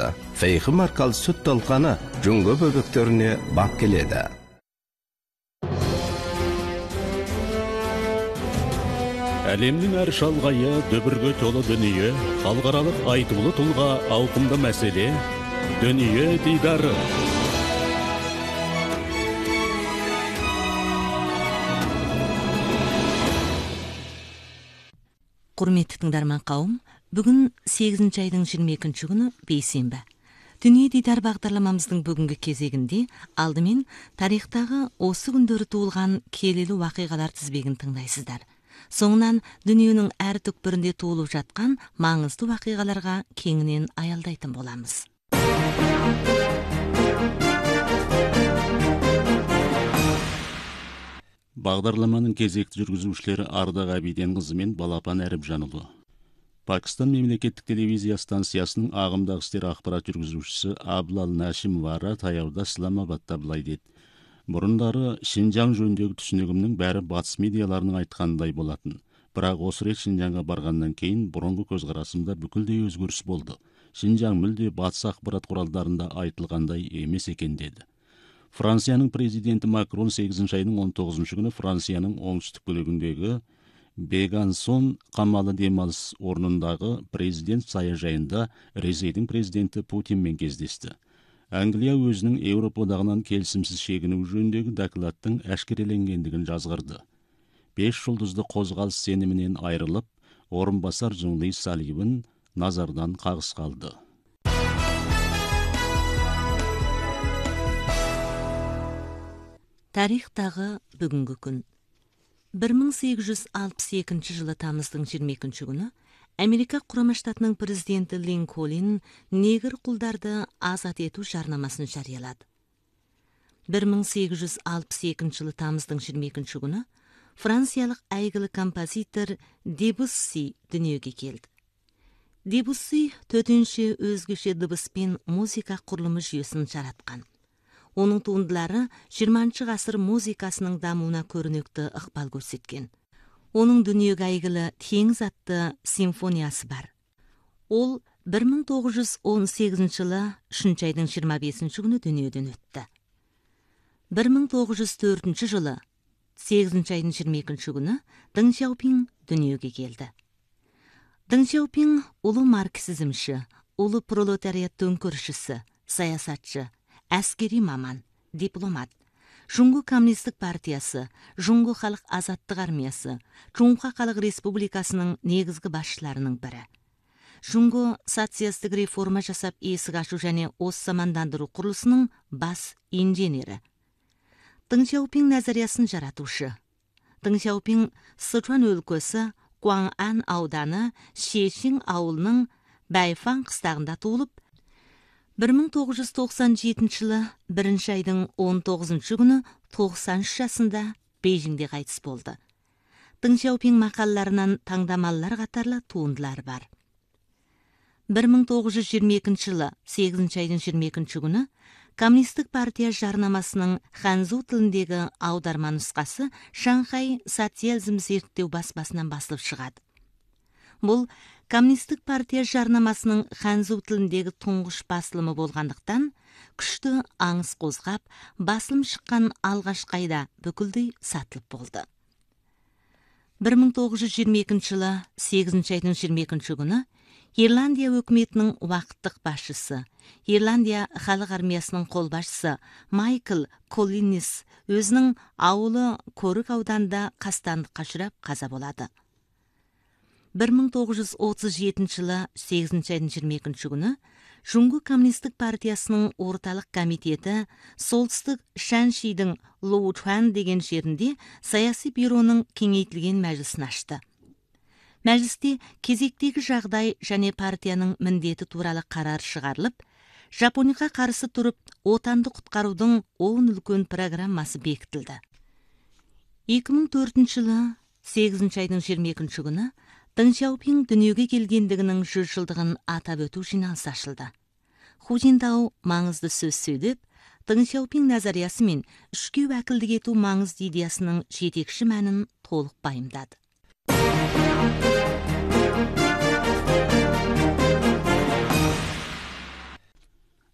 башталды. Фейхи маркалы сүт талқаны жүңгө бөбөктөрүнө бак келеді. Әлемнің әр шалғайы, дөбірге толы дүние, халықаралық айтулы тұлға ауқымды мәселе, дүние дидары. Құрметті тыңдарман қауым, бүгін 8 айдың 22 күні бейсенбі. Дүние дидар бағдарламамыздың бүгінгі кезегінде алдымен тарихтағы осы күндері туылған келелі уақиғалар тізбегін тыңдайсыздар. Соңынан дүниенің әр түкпірінде туылып жатқан маңызды уақиғаларға кеңінен аялдайтын боламыз. Бағдарламаның кезекті жүргізушілері Ардақ Абиденқызы мен Балапан Әріпжанұлы. Пакистан мемлекеттік телевизия станциясының ағымдағы істер ақпарат жүргізушісі Аблал Нашимовара таяуда Исламабадта былай деді: бұрындары Шинжаң жөніндегі түсінігімнің бәрі батыс медиаларының айтқанындай болатын. Бірақ осы рет Шинжаңға барғаннан кейін бұрынғы көзқарасымда бүкілдей өзгеріс болды. Шинжаң мүлде батыс ақпарат құралдарында айтылғандай емес екен деді. Францияның президенті Макрон 8 айдың 19 күні Францияның оңтүстік бөлігіндегі Бегансон қамалы демалыс орнындағы президент саяжайында Ресейдің президенті Путинмен кездесті. Англия өзінің Еуропа одағынан келісімсіз шегіну жөніндегі докладтың әшкереленгендігін жазғырды. 5 жұлдызды қозғалыс сенімінен айырылып, орынбасар Жунли Саливін назардан қағыс қалды. Тарихтағы бүгінгі күн. 1862 жылы тамыздың 22 күні Америка Құрама Штатының президенті Линкольн негр құлдарды азат ету жарнамасын жариялады. 1862 жылы тамыздың 22 күні франциялық әйгілі композитор Дебусси дүниеге келді. Дебусси төтенше өзгеше дыбыспен музыка құрылымы жүйесін жаратқан. Оның туындылары 20 ғасыр музыкасының дамуына көрнекті ықпал көрсеткен. Оның дүниеге әйгілі Теңіз атты симфониясы бар. Ол 1918 жылы 3 айдың 25 күні дүниеден өтті. 1904 жылы 8 айдың 22 күні Дэн Сяопин дүниеге келді. Дэн Сяопин ұлы марксизмші, ұлы пролетариат төңкерісшісі, саясатшы, әскери маман, дипломат, Жұңғы коммунистік партиясы, Жұңғы халық азаттық армиясы, Жұңға халық республикасының негізгі басшыларының бірі. Жұңғы социалистік реформа жасап есік ашу және ос замандандыру құрылысының бас инженері. Дэн Сяопин назариясын жаратушы. Дэн Сяопин Сычуан өлкесі Гуаңан ауданы Шешин ауылының Бәйфан қыстағында туылып, 1997 жылы 1 айдың 19 күні 93 жасында Бейжіңде қайтыс болды. Дэн Сяопин мақалаларынан таңдамалылар қатарлы туындылар бар. 1922 жылы 8 айдың 22 күні Коммунистік партия жарнамасының ханзу тіліндегі аударма нұсқасы Шанхай социализм зерттеу баспасынан басылып шығады. Бұл Коммунистік партия жарнамасының ханзу тіліндегі тұңғыш басылымы болғандықтан, күшті аңыз қозғап, басылым шыққан алғашқы айда бүкілдей сатылып болды. 1922 жылы 8 айдың 22 күні Ирландия өкіметінің уақыттық басшысы, Ирландия халық армиясының қолбасшысы Майкл Коллинс өзінің ауылы Көрік ауданында қастандыққа ұшырап қаза болады. 1937 жылы 8 айдың 22 күні Жұңғы коммунистік партиясының орталық комитеті солтүстік Шаншидің Лоучуан деген жерінде саяси бюроның кеңейтілген мәжілісін ашты. Мәжілісте кезектегі жағдай және партияның міндеті туралы қарар шығарылып, Жапонияға қарсы тұрып, отанды құтқарудың 10 үлкен программасы бекітілді. 2004 жылы 8 айдың 22 күні Дэн Сяопин дүниеге келгендігінің 100 жылдығын атап өту жиналысы ашылды. Ху Жинтау маңызды сөз сөйлеп, Дэн Сяопин назариясы мен үшке уәкілдік ету маңызды идеясының жетекші мәнін толық пайымдады.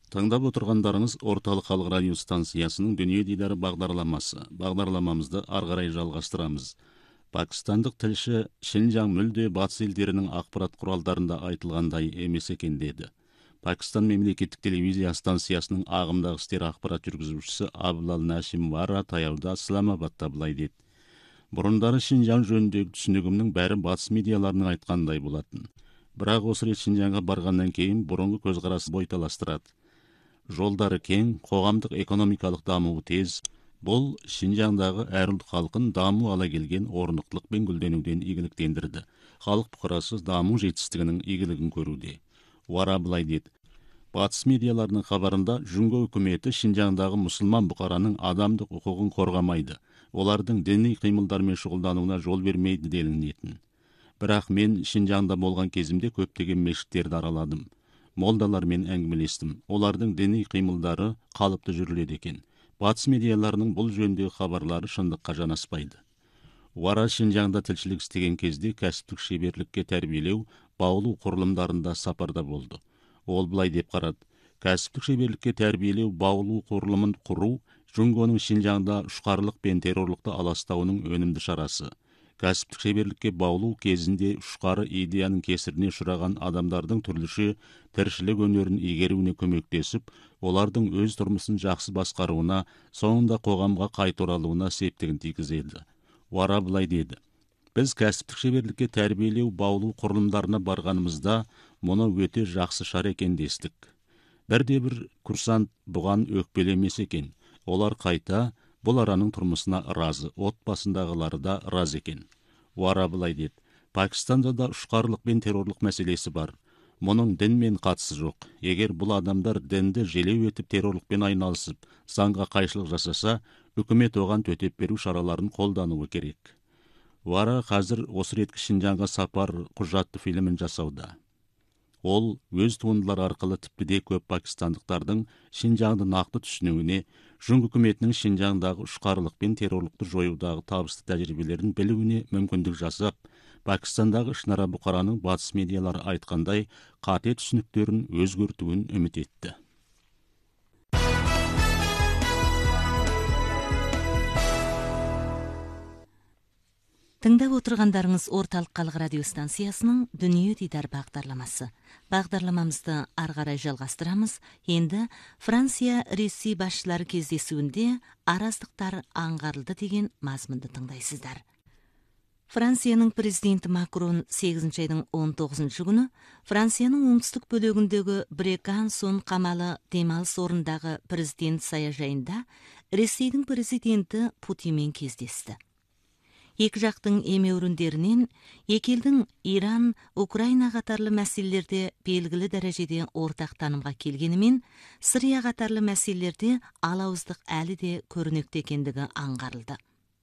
Тыңдап отырғандарыңыз Орталық халық радио станциясының Дүние дидары бағдарламасы. Бағдарламамызды ары қарай жалғастырамыз. Пакистандық тілші Шинжаң мүлде батыс елдерінің ақпарат құралдарында айтылғандай емес екен деді. Пакистан мемлекеттік телевизия станциясының ағымдағы істер ақпарат жүргізушісі Аблал Нашим Вара таяуда Исламабадта былай деді. Бұрындары Шинжаң жөніндегі түсінігімнің бәрі батыс медиаларының айтқандай болатын. Бірақ осы рет Шинжаңға барғаннан кейін бұрынғы көзқарасы бойталастырады. Жолдары кең, қоғамдық экономикалық дамуы тез. Бұл Шинжаңдағы әр ұлт халқын даму ала келген орнықтылық пен гүлденуден игіліктендірді. Халық бұқарасы даму жетістігінің игілігін көруде. Вара былай деді. Батыс медиаларының хабарында Жүнго үкіметі Шинжаңдағы мұсылман бұқараның адамдық құқығын қорғамайды. Олардың діни қимылдармен шұғылдануына жол бермейді делінетін. Бірақ мен Шинжаңда болған кезімде көптеген мешіттерді араладым. Молдалармен әңгімелестім. Олардың діни қимылдары қалыпты жүріледі екен. Батыс медиаларының бұл жөніндегі хабарлары шындыққа жанаспайды. Вара Шинжаңда тілшілік істеген кезде кәсіптік шеберлікке тәрбиелеу, баулу құрылымдарында сапарда болды. Ол былай деп қарады. Кәсіптік шеберлікке тәрбиелеу, баулу құрылымын құру Жүнгоның Шинжаңда ұшқарлық пен террорлықты аластауының өнімді шарасы. Кәсіптік шеберлікке баулу кезінде ұшқары идеяның кесіріне ұшыраған адамдардың түрліше тіршілік өнерін игеруіне көмектесіп, олардың өз тұрмысын жақсы басқаруына, соңында қоғамға қайта оралуына септігін тигізеді. Вара былай деді. Біз кәсіптік шеберлікке тәрбиелеу, баулу құрылымдарына барғанымызда мұны өте жақсы шара екен дестік. Бірде-бір курсант бұған өкпелемес екен. Олар қайта бұл араның тұрмысына разы, отбасындағылары да разы екен. Вара былай деді. Пакистанда да ұшқарлық пен террорлық мәселесі бар. Мұның дінмен қатысы жоқ. Егер бұл адамдар дінді желеу етіп террорлықпен айналысып, заңға қайшылық жасаса, үкімет оған төтеп беру шараларын қолдануы керек. Вара қазір осы реткі Шинжаңға сапар құжатты фильмін жасауда. Ол өз туындылар арқылы тіпті де көп пакистандықтардың Шинжаңды нақты түсінуіне, Жүнг үкіметінің Шинжаңдағы ұшқарлық пен террорлықты жоюдағы табысты тәжірибелерін білуіне мүмкіндік жасап, Пакистандағы ішінара бұқараның батыс медиалары айтқандай қате түсініктерін өзгертуін үміт етті. Тыңдап отырғандарыңыз Орталық халық радио станциясының Дүние дидар бағдарламасы. Бағдарламамызды ары қарай жалғастырамыз. Енді Франция Ресей басшылары кездесуінде араздықтар аңғарылды деген мазмұнды тыңдайсыздар. Францияның президенті Макрон 8 айдың 19 күні Францияның оңтүстік бөлігіндегі Брекан-Сон қамалы демалыс орындағы президент саяжайында Ресейдің президенті Путинмен кездесті. Екі жақтың емеуріндерінен екі елдің Иран, Украина қатарлы мәселелерде белгілі дәрежеде ортақ танымға келгенімен, Сирия қатарлы мәселелерде алауыздық әлі де көрнекті екендігі аңғарылды.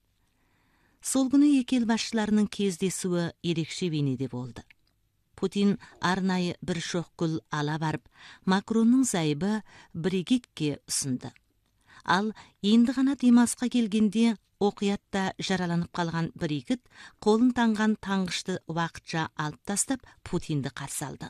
Сол күні екі ел басшыларының кездесуі ерекше бейнеде болды. Путин арнайы бір шоқ гүл ала барып, Макронның зайыбы Бригитке ұсынды. Ал енді ғана демалысқа келгенде оқиятта жараланып қалған Бригит қолын таңған таңғышты уақытша алып тастап Путинді қарсы алды.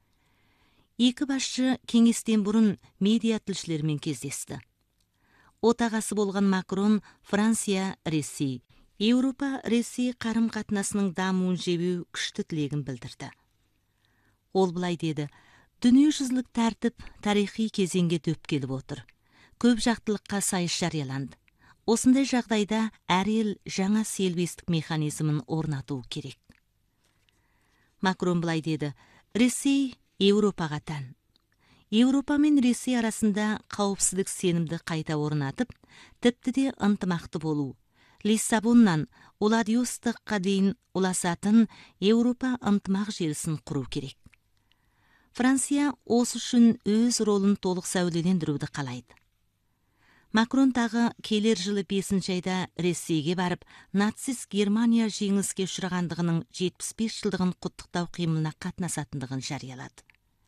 Екі басшы кеңестен бұрын медиа тілшілермен кездесті. Отағасы болған Макрон Франция, Ресей, Еуропа-Ресей қарым-қатынасының дамуын жебеу күшті тілегін білдірді. Ол былай деді: дүниежүзілік тәртіп тарихи кезеңге дөп келіп отыр. Көп жақтылыққа сайыс жарияланды. Осындай жағдайда әр ел жаңа селбестік механизмін орнату керек. Макрон былай деді: Ресей Еуропаға тән. Еуропа мен Ресей арасында қауіпсіздік сенімді қайта орнатып, тіпті де ынтымақты болу, Лиссабоннан Владивостокқа дейін ұласатын Еуропа ынтымақ желісін құру керек. Франция осы үшін өз ролын толық сәулелендіруді қалайды. Макрон тағы келер жылы 5 айда Ресейге барып, нацист Германия жеңіліске ұшырағандығының 75 жылдығын құттықтау қимылына қатынасатындығын жариялады.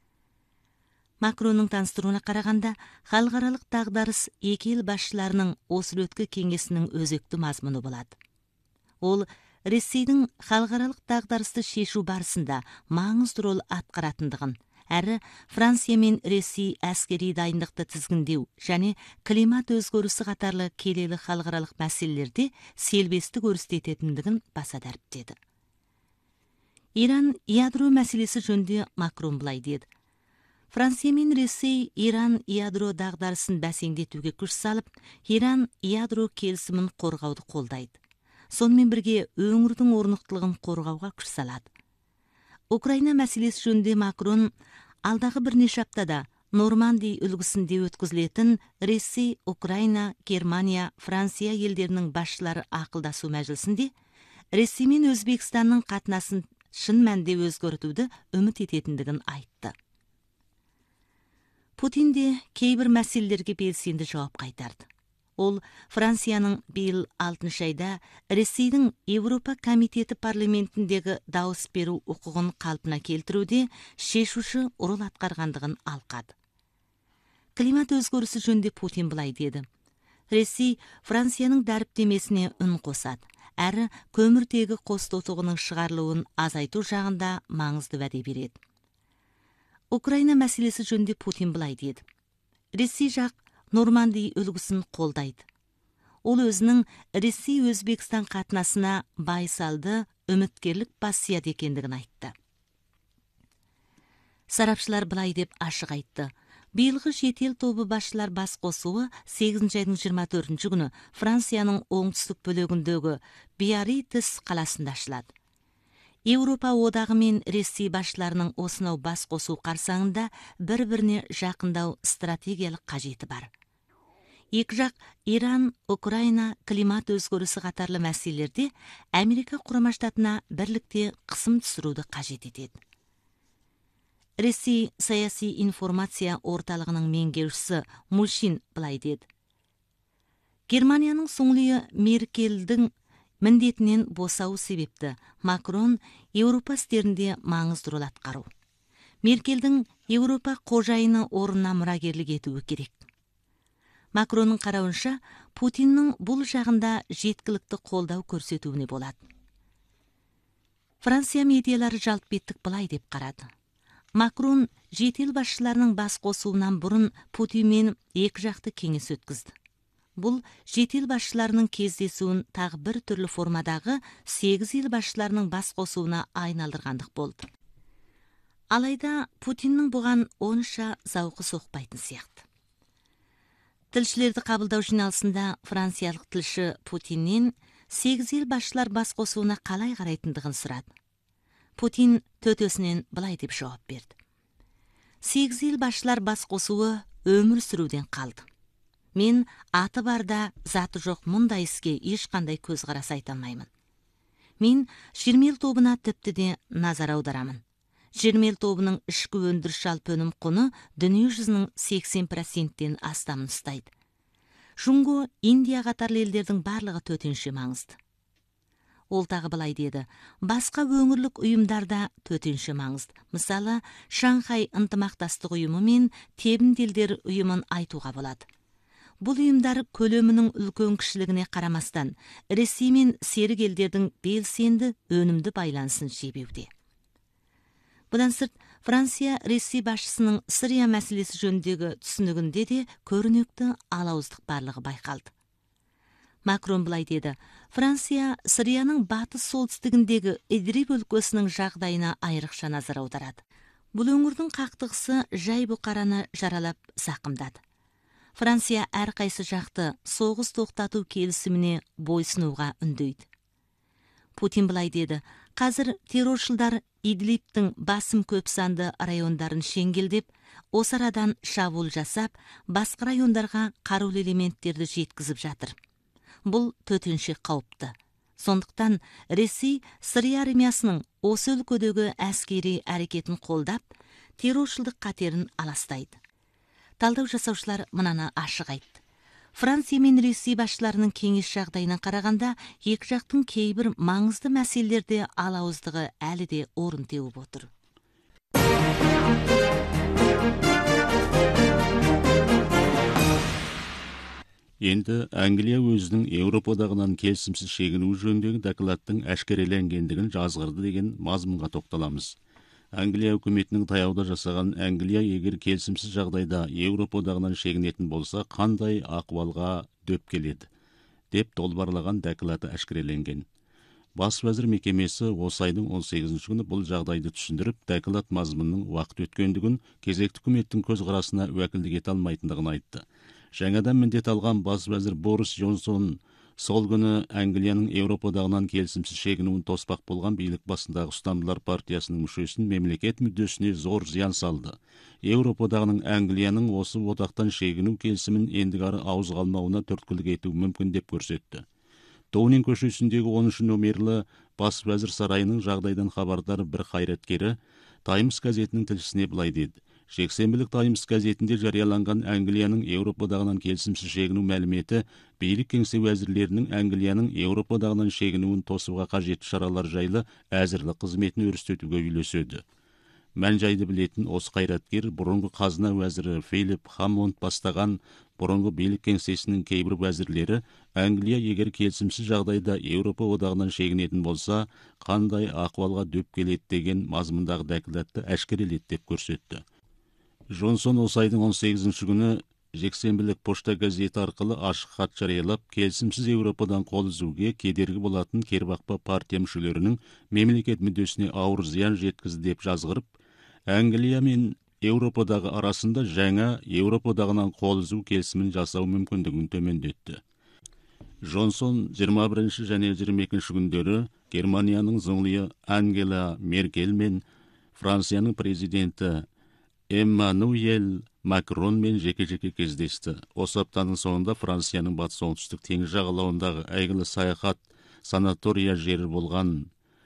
Макронның таныстыруына қарағанда, халықаралық дағдарыс екі ел басшыларының Осло-өткі кеңесінің өзекті мазмұны болады. Ол Ресейдің халықаралық дағдарысты шешу барысында маңызды рол атқаратындығын, әрі Франция мен Ресей әскери дайындықты тізгіндеу және климат өзгерісі қатарлы келелі халықаралық мәселелерде селбесті көрсететіндігін баса дәріптеді. Иран ядро мәселесі жөнінде Макрон былай деді: Франция мен Ресей Иран ядро дағдарысын бәсеңдетуге күш салып, Иран ядро келісімін қорғауды қолдайды. Сонымен бірге өңірдің орнықтылығын қорғауға күш салады. Украина мәселесі жөнінде Макрон алдағы бірнеше аптада Нормандия үлгісінде өткізілетін Ресей, Украина, Германия, Франция елдерінің басшылары ақылдасу мәжілісінде Ресей мен Өзбекстанның қатынасын шын мәнде өзгертуді үміт ететіндігін айтты. Путин де кейбір мәселелерге белсенді жауап қайтарды. Ол Францияның биыл 6 айда Ресейдің Еуропа комитеті парламентіндегі дауыс беру құқығын қалпына келтіруде шешуші рөл атқарғандығын алқады. Климат өзгерісі жөнінде Путин былай деді: Ресей Францияның дәріптемесіне үн қосады, әрі көміртегі қос тотығының шығарылуын азайту жағында маңызды уәде береді. Украина мәселесі жөнінде Путин былай деді: Ресей жақ Нормандия үлгісін қолдайды. Ол өзінің Ресей-Өзбекстан қатынасына байсалды үміткерлік бассияды екендігін айтты. Сарапшылар былай деп ашық айтты: биылғы шетел тобы басшылар бас қосуы 8 айдың 24 күні Францияның оңтүстік бөлігіндегі Биарритс қаласында ашылады. Еуропа одағы мен Ресей басшыларының осынау бас қосу қарсаңында бір-біріне жақындау стратегиялық қажеті бар. Екі жақ Иран, Украина, климат өзгерісі қатарлы мәселелерде Америка Құрама Штатына бірлікте қысым түсіруді қажет етеді. Ресей саяси информация орталығының меңгерушісі Мушин былай деді: Германияның соңлы Меркельдің міндетінен босауы себепті Макрон Еуропа істерінде маңызды рөл атқару. Меркельдің Еуропа қожайыны орнына мұрагерлік етуі керек. Макронның қарауынша, Путиннің бұл жағында жеткілікті қолдау көрсетуіне болады. Франция медиалары жалт беттік былай деп қарады: Макрон жетел басшыларының бас қосуынан бұрын Путинмен екі жақты кеңес өткізді. Бұл жетел басшыларының кездесуін тағы бір түрлі формадағы 8 ел басшыларының бас қосуына айналдырғандық болды. Алайда Путиннің бұған онша зауқы соқпайтын сияқты. Тілшілерді қабылдау жиналысында франциялық тілші Путиннен 8 ел басшылар бас қосуына қалай қарайтындығын сұрады. Путин төтесінен былай деп жауап берді: 8 ел басшылар бас қосуы өмір сүруден қалды. Мен аты барда заты жоқ мұндай іске ешқандай көзқарас айта алмаймын. Мен Жермел тобына тіпті де назар аударамын. Жермел тобының ішкі өндіріс жалпы өнім құны дүние жүзінің 80%-тен астамын ұстайды. Жунго, Индия қатарлы елдердің барлығы төтенше маңызды. Ол тағы былай деді: басқа өңірлік ұйымдарда төтенше маңызды. Мысалы, Шанхай ынтымақтастық ұйымы мен Тебінд елдер ұйымын айтуға болады. Бұл ұйымдар көлемінің үлкен кішілігіне қарамастан, Ресей мен серік елдердің белсенді өнімді байланысын жебеуде. Бұдан сырт, Франция Ресей басшысының Сирия мәселесі жөніндегі түсінігінде де көрнекті алауыздық барлығы байқалды. Макрон былай деді: Франция Сирияның батыс солтүстігіндегі Идлиб өлкесінің жағдайына айрықша назар аударады. Бұл өңірдің қақтығысы жай бұқараны жаралап зақымдады. Франция әрқайсы жақты соғыс тоқтату келісіміне бойсынуға үндейді. Путин былай деді: қазір терроршылдар Идлибтің басым көп санды райондарын шеңгелдеп, осы арадан шабуыл жасап, басқа райондарға қарулы элементтерді жеткізіп жатыр. Бұл төтенше қауіпті. Сондықтан Ресей Сирия армиясының осы өлкедегі әскери әрекетін қолдап, терроршылдық қатерін аластайды. Талдау жасаушылар мынаны ашық айтты: Франция мен Ресей басшыларының кеңес жағдайына қарағанда, екі жақтың кейбір маңызды мәселелерде алауыздығы әлі де орын теуіп отыр. Енді Англия өзінің Еуропа одағынан келісімсіз шегінуі жөніндегі докладтың әшкереленгендігін жазғырды деген мазмұнға тоқталамыз. Англия үкіметінің таяуда жасаған Англия егер келісімсіз жағдайда Еуропа одағынан шегінетін болса, қандай ақуалға дөп келеді, деп толбарлаған дәкілаты әшкереленген. Бас вәзір мекемесі осы айдың 18 күні бұл жағдайды түсіндіріп, дәкілат мазмұнның уақыт өткендігін, кезекті үкіметтің көзқарасына уәкілдік ете алмайтындығын айтты. Жаңадан міндет алған бас вәзір Борис Джонсон сол күні Англияның Еуропа одағынан келісімсіз шегінуін тоспақ болған билік басындағы ұстамдылар партиясының мүшесін мемлекет мүддесіне зор зиян салды. Еуропа одағының Англияның осы одақтан шегіну келісімін ендігәрі ауыз қалмауына түрткілік ету мүмкін деп көрсетті. Доунинг көшесіндегі 10 нөмерлі бас вәзір сарайының жағдайдан хабардар бір қайраткері Таймс газетінің тілшісіне былай деді: жексенбілік Таймс газетінде жарияланған Англияның Еуропа одағынан келісімсіз шегіну мәліметі билік кеңсе уәзірлерінің Англияның Еуропа одағынан шегінуін тосуға қажетті шаралар жайлы әзірлік қызметін өрістетуге үйлеседі. Мән-жайды білетін осы қайраткер бұрынғы қазына уәзірі Филипп Хаммонд бастаған бұрынғы билік кеңсесінің кейбір уәзірлері Англия егер келісімсіз жағдайда Еуропа одағынан шегінетін болса, қандай ақуалға дөп келеді деген мазмұндағы дәкілатты әшкереледі деп көрсетті. Джонсон осы айдың 18 күні жексенбілік пошта газеті арқылы ашық хат жариялап, келісімсіз Еуропадан қол үзуге кедергі болатын кербақпа партия мүшелерінің мемлекет мүддесіне ауыр зиян жеткізді деп жазғырып, Англия мен Еуропадағы арасында жаңа Еуропа одағынан қол үзу келісімін жасау мүмкіндігін төмендетті. Джонсон 21 және 22 күндері Германияның зұңлиы Ангела Меркель мен Францияның президенті Эммануэль Макронмен жеке-жеке кездесті. Осы аптаның соңында Францияның батыс оңтүстік теңіз жағалауындағы әйгілі саяхат санатория жері болған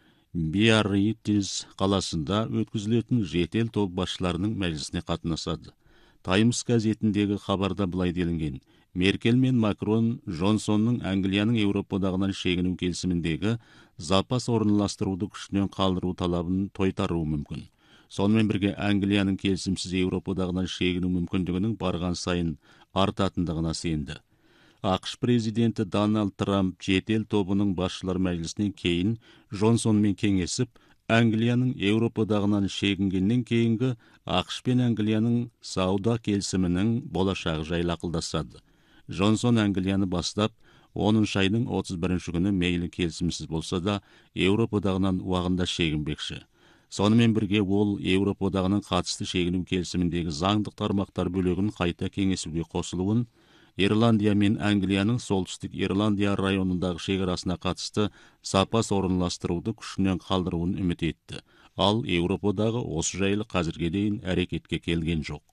Биарриц қаласында өткізілетін жетел топ басшыларының мәжілісіне қатынасады. Таймс газетіндегі хабарда былай делінген: Меркель мен Макрон Джонсонның Англияның Еуропа одағынан шегіну келісіміндегі запас орналастыруды күшінен қалдыру талабын тойтаруы мүмкін. Сонымен бірге Англияның келісімсіз Еуропа одағынан шегіну мүмкіндігінің барған сайын артатындығына сенді. ақш президенті Дональд Трамп жетел тобының басшылар мәжілісінен кейін Джонсонмен кеңесіп, Англияның Еуропа одағынан шегінгеннен кейінгі ақш пен Англияның сауда келісімінің болашағы жайлы ақылдасады. Джонсон Англияны бастап, 10 айдың 31 күні мейлі келісімсіз болса да, Еуропа одағынан уағында шегінбекші. Сонымен бірге ол Еуропа одағының қатысты шегіну келісіміндегі заңдық тармақтар бөлігін қайта кеңесуге қосылуын, Ирландия мен Англияның солтүстік Ирландия районындағы шекарасына қатысты запас орналастыруды күшінен қалдыруын үміт етті. Ал Еуропа одағы осы жайлы қазірге дейін әрекетке келген жоқ.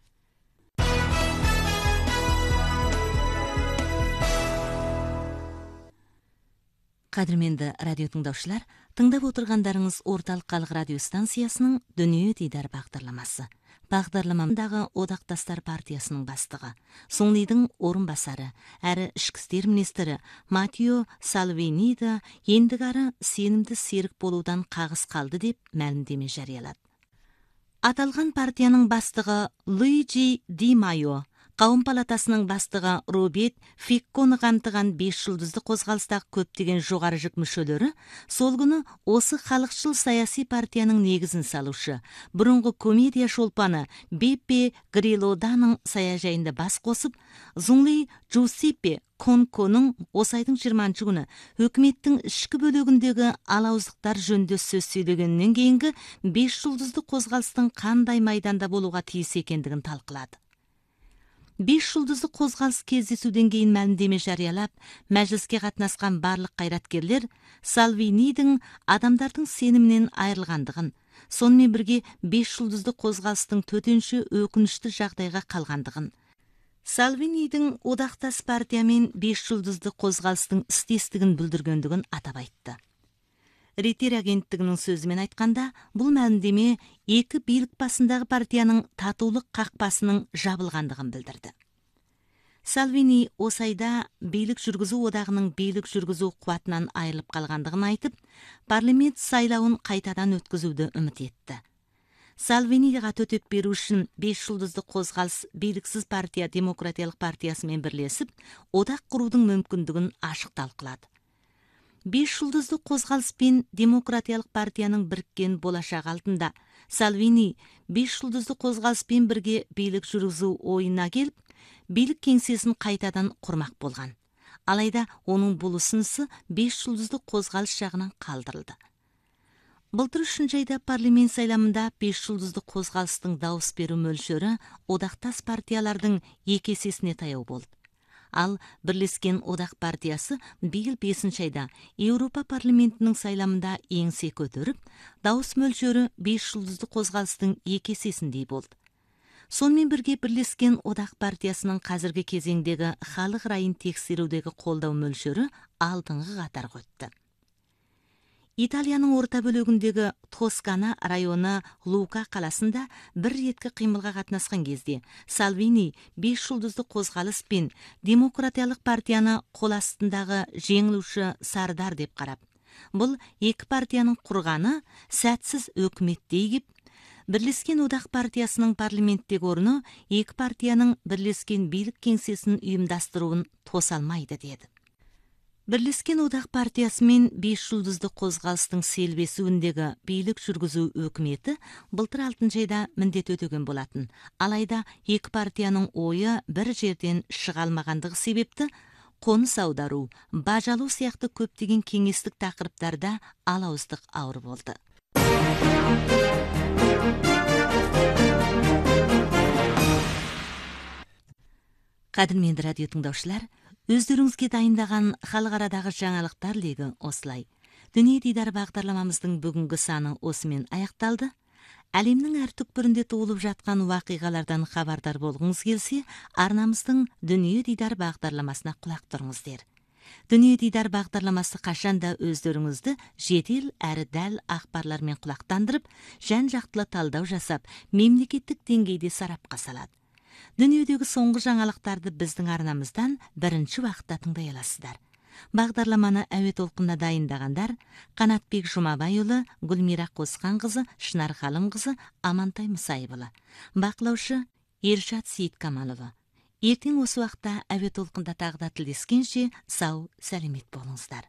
Қадірменді радио тыңдаушылар, тыңдап отырғандарыңыз Орталық халық радио станциясының Дүние дидар бағдарламасы. Бағдарламамдағы Одақтастар партиясының бастығы, Соңлидің орынбасары, әрі ішкі істер министрі Матио Салвиниді ендігәрі сенімді серік болудан қағыс қалды деп мәлімдеме жариялады. Аталған партияның бастығы Луиджи Ди Майо, Қауым палатасының бастығы Роберт Фикконы қамтыған 5 жұлдызды қозғалыстағы көптеген жоғары жүк мүшелері сол күні осы халықшыл саяси партияның негізін салушы, бұрынғы комедия шолпаны Беппе Грилоданың саяжайында бас қосып, Зұңли Джусеппе Конконың осы айдың 20 күні өкіметтің ішкі бөлігіндегі алауыздықтар жөнінде сөз сөйлегеннен кейінгі 5 жұлдызды қозғалыстың қандай майданда болуға тиіс екендігін талқылады. 5 жұлдызды қозғалыс кездесуден кейін мәлімдеме жариялап, мәжіліске қатынасқан барлық қайраткерлер Салвинидің адамдардың сенімінен айырылғандығын, сонымен бірге 5 жұлдызды қозғалыстың төтенше өкінішті жағдайға қалғандығын, Салвинидің одақтас партиямен 5 жұлдызды қозғалыстың істестігін бүлдіргендігін атап айтты. Рейтер агенттігінің сөзімен айтқанда, бұл мәлімдеме екі билік басындағы партияның татулық қақпасының жабылғандығын білдірді. Салвини осы айда билік жүргізу одағының билік жүргізу қуатынан айырылып қалғандығын айтып, парламент сайлауын қайтадан өткізуді үміт етті. Салвиниға төтеп беру үшін 5 жұлдызды қозғалыс биліксіз партия Демократиялық партиясымен бірлесіп, одақ құрудың мүмкіндігін ашық талқылады. 5 жұлдызды қозғалыс пен Демократиялық партияның біріккен болашақ алдында Салвини 5 жұлдызды қозғалыспен бірге бийлик жүргізу ойына келіп, бийлик кеңсесін қайтадан құрмақ болған. Алайда оның бұл ұсынысы 5 жұлдызды қозғалыс жағынан қалдырылды. Былтыр 3 айда парламент сайламында 5 жұлдызды қозғалыстың дауыс беру мөлшері одақтас партиялардың 2 есесіне таяу болды. Ал Бірлескен одақ партиясы биыл 5 айда Еуропа парламентінің сайламында еңсе көтеріп, дауыс мөлшері 5 жұлдызды қозғалыстың 2 есесіндей болды. Сонымен бірге Бірлескен одақ партиясының қазіргі кезеңдегі халық райын тексерудегі қолдау мөлшері алдыңғы қатарға өтті. Италияның орта бөлігіндегі Тоскана районы Лука қаласында бір реткі қимылға қатынасқан кезде Салвини 5 жұлдызды қозғалыс пен Демократиялық партияны қол астындағы жеңілуші сардар деп қарап, бұл екі партияның құрғаны сәтсіз өкіметтей кеп, Бірлескен одақ партиясының парламенттегі орны екі партияның бірлескен бийлик кеңсесін ұйымдастыруын тоса алмайды деді. Бірлескен одақ партиясы мен 5 жұлдызды қозғалыстың селбесуіндегі бийлик жүргізу өкіметі былтыр 6 айда міндет өтеген болатын. Алайда екі партияның ойы бір жерден шыға алмағандығы себепті қоныс аудару, бажалу сияқты көптеген кеңестік тақырыптарда алауыздық ауыр болды. Қадірменді радио тыңдаушылар, өздеріңізге дайындаған халықарадағы жаңалықтар легі осылай. Дүние дидар бағдарламамыздың бүгінгі саны осымен аяқталды. Әлемнің әр түкпірінде толып жатқан уақиғалардан хабардар болғыңыз келсе, арнамыздың Дүние дидар бағдарламасына құлақ тұрыңыздар. Дүние дидар бағдарламасы қашанда өздеріңізді жедел әрі дәл ақпарлармен құлақтандырып, жан-жақтылы талдау жасап, мемлекеттік деңгейде сарапқа салады. Дүниедегі соңғы жаңалықтарды біздің арнамыздан бірінші уақытта тыңдай аласыздар. Бағдарламаны әуе толқынына дайындағандар Қанатбек Жұмабайұлы, Гүлмира Қосқанқызы, Шынар Ғалымқызы, Амантай Мұсайбұлы. Бақылаушы Ершат Сейіткамалұлы. Ертең осы уақытта әуе толқында тағы да тілдескенше сау, сәлемет болыңыздар.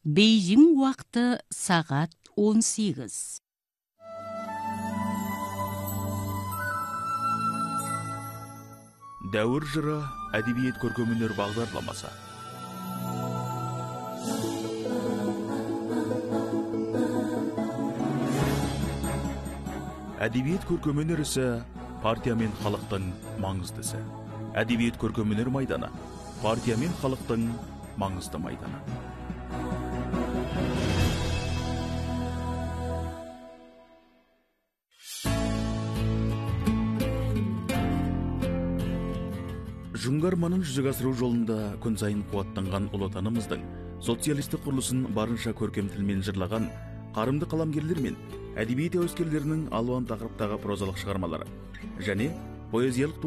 Бейжің уақыты сағат 18. Дәуір жыры әдебиет көркемөнер бағдарламасы. Әдебиет көркемөнер ісі партия мен халықтың маңыздысы. Әдебиет көркемөнер майданы партия мен халықтың маңызды майданы. Жүңгарманын жүзеге асыру жолында күн сайын қуаттанған ұлы отанымыздың социалистік құрылысын барынша көркем тілмен жырлаған қарымды қаламгерлер мен әдебиет әуескерлерінің алуан тақырыптағы прозалық шығармалары және поэзиялық